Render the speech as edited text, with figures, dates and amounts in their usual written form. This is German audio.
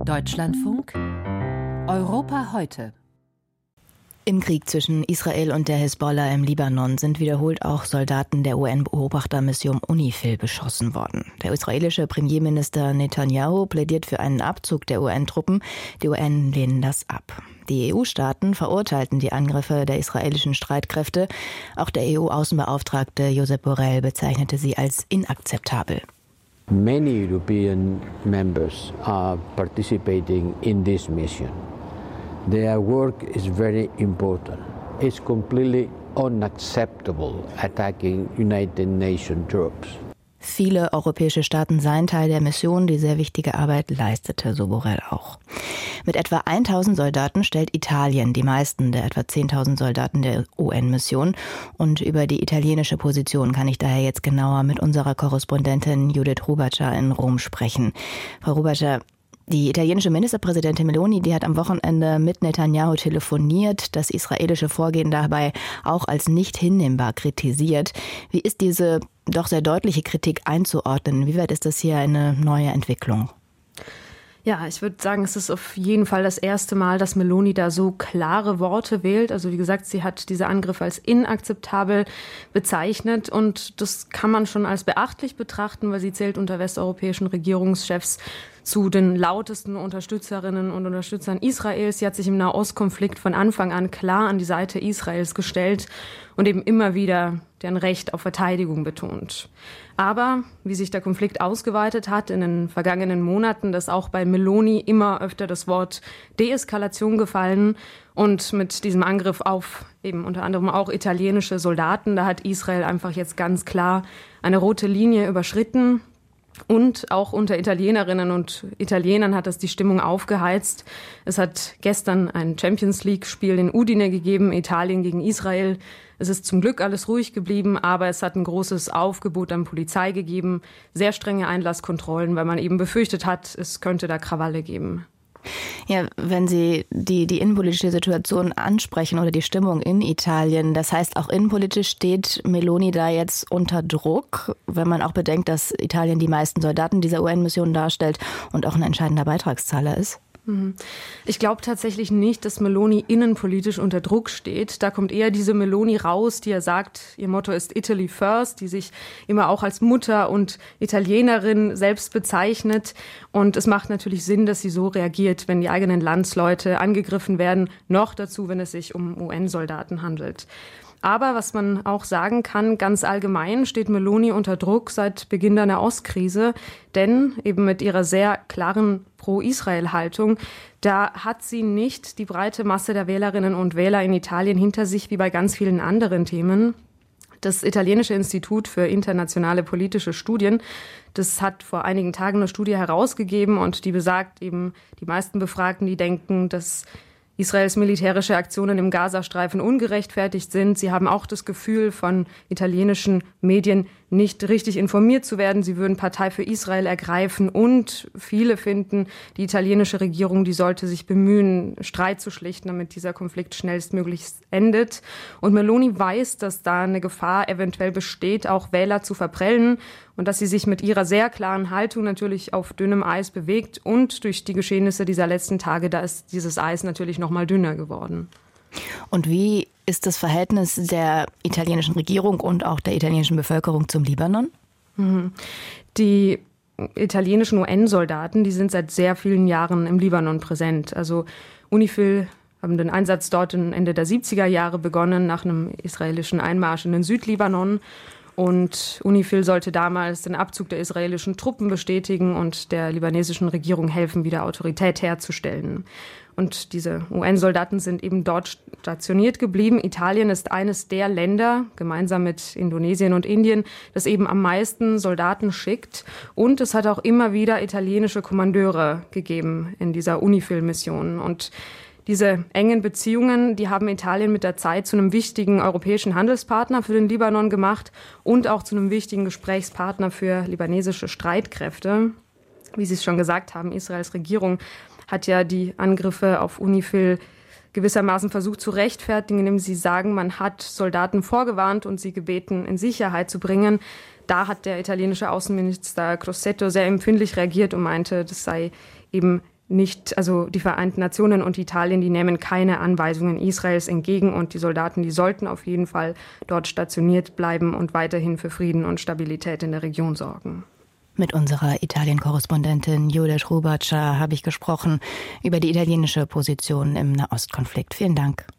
Deutschlandfunk Europa heute. Im Krieg zwischen Israel und der Hisbollah im Libanon sind wiederholt auch Soldaten der UN-Beobachtermission UNIFIL beschossen worden. Der israelische Premierminister Netanyahu plädiert für einen Abzug der UN-Truppen. Die UN lehnen das ab. Die EU-Staaten verurteilten die Angriffe der israelischen Streitkräfte. Auch der EU-Außenbeauftragte Josep Borrell bezeichnete sie als inakzeptabel. Many European members are participating in this mission. Their work is very important. It's completely unacceptable attacking United Nations troops. Viele europäische Staaten seien Teil der Mission, die sehr wichtige Arbeit leistete, so Borrell auch. Mit etwa 1000 Soldaten stellt Italien die meisten der etwa 10.000 Soldaten der UN-Mission. Und über die italienische Position kann ich daher jetzt genauer mit unserer Korrespondentin Judith Rubatscher in Rom sprechen. Frau Rubatscher, die italienische Ministerpräsidentin Meloni, die hat am Wochenende mit Netanyahu telefoniert, das israelische Vorgehen dabei auch als nicht hinnehmbar kritisiert. Wie ist diese doch sehr deutliche Kritik einzuordnen? Inwieweit ist das hier eine neue Entwicklung? Ja, ich würde sagen, es ist auf jeden Fall das erste Mal, dass Meloni da so klare Worte wählt. Also wie gesagt, sie hat diese Angriffe als inakzeptabel bezeichnet und das kann man schon als beachtlich betrachten, weil sie zählt unter westeuropäischen Regierungschefs zu den lautesten Unterstützerinnen und Unterstützern Israels. Sie hat sich im Nahostkonflikt von Anfang an klar an die Seite Israels gestellt und eben immer wieder deren Recht auf Verteidigung betont. Aber wie sich der Konflikt ausgeweitet hat in den vergangenen Monaten, ist auch bei Meloni immer öfter das Wort Deeskalation gefallen. Und mit diesem Angriff auf eben unter anderem auch italienische Soldaten, da hat Israel einfach jetzt ganz klar eine rote Linie überschritten. Und auch unter Italienerinnen und Italienern hat das die Stimmung aufgeheizt. Es hat gestern ein Champions-League-Spiel in Udine gegeben, Italien gegen Israel. Es ist zum Glück alles ruhig geblieben, aber es hat ein großes Aufgebot an Polizei gegeben, sehr strenge Einlasskontrollen, weil man eben befürchtet hat, es könnte da Krawalle geben. Ja, wenn Sie die innenpolitische Situation ansprechen oder die Stimmung in Italien, das heißt auch innenpolitisch steht Meloni da jetzt unter Druck, wenn man auch bedenkt, dass Italien die meisten Soldaten dieser UN-Mission darstellt und auch ein entscheidender Beitragszahler ist? Ich glaube tatsächlich nicht, dass Meloni innenpolitisch unter Druck steht. Da kommt eher diese Meloni raus, die ja sagt, ihr Motto ist Italy First, die sich immer auch als Mutter und Italienerin selbst bezeichnet. Und es macht natürlich Sinn, dass sie so reagiert, wenn die eigenen Landsleute angegriffen werden, noch dazu, wenn es sich um UN-Soldaten handelt. Aber was man auch sagen kann, ganz allgemein steht Meloni unter Druck seit Beginn der Nahostkrise, denn eben mit ihrer sehr klaren Pro-Israel-Haltung, da hat sie nicht die breite Masse der Wählerinnen und Wähler in Italien hinter sich wie bei ganz vielen anderen Themen. Das italienische Institut für internationale politische Studien, das hat vor einigen Tagen eine Studie herausgegeben und die besagt eben, die meisten Befragten, die denken, dass Israels militärische Aktionen im Gazastreifen ungerechtfertigt sind. Sie haben auch das Gefühl, von italienischen Medien nicht richtig informiert zu werden. Sie würden Partei für Israel ergreifen und viele finden, die italienische Regierung, die sollte sich bemühen, Streit zu schlichten, damit dieser Konflikt schnellstmöglich endet. Und Meloni weiß, dass da eine Gefahr eventuell besteht, auch Wähler zu verprellen und dass sie sich mit ihrer sehr klaren Haltung natürlich auf dünnem Eis bewegt und durch die Geschehnisse dieser letzten Tage, da ist dieses Eis natürlich noch mal dünner geworden. Und wie ist das Verhältnis der italienischen Regierung und auch der italienischen Bevölkerung zum Libanon? Die italienischen UN-Soldaten, die sind seit sehr vielen Jahren im Libanon präsent. Also UNIFIL haben den Einsatz dort Ende der 70er Jahre begonnen, nach einem israelischen Einmarsch in den Südlibanon. Und UNIFIL sollte damals den Abzug der israelischen Truppen bestätigen und der libanesischen Regierung helfen, wieder Autorität herzustellen. Und diese UN-Soldaten sind eben dort stationiert geblieben. Italien ist eines der Länder, gemeinsam mit Indonesien und Indien, das eben am meisten Soldaten schickt. Und es hat auch immer wieder italienische Kommandeure gegeben in dieser UNIFIL-Mission. Und diese engen Beziehungen, die haben Italien mit der Zeit zu einem wichtigen europäischen Handelspartner für den Libanon gemacht und auch zu einem wichtigen Gesprächspartner für libanesische Streitkräfte. Wie Sie es schon gesagt haben, Israels Regierung hat ja die Angriffe auf UNIFIL gewissermaßen versucht zu rechtfertigen, indem sie sagen, man hat Soldaten vorgewarnt und sie gebeten, in Sicherheit zu bringen. Da hat der italienische Außenminister Crosetto sehr empfindlich reagiert und meinte, das sei eben die Vereinten Nationen und Italien, die nehmen keine Anweisungen Israels entgegen und die Soldaten, die sollten auf jeden Fall dort stationiert bleiben und weiterhin für Frieden und Stabilität in der Region sorgen. Mit unserer Italien-Korrespondentin Judith Rubatscher habe ich gesprochen über die italienische Position im Nahostkonflikt. Vielen Dank.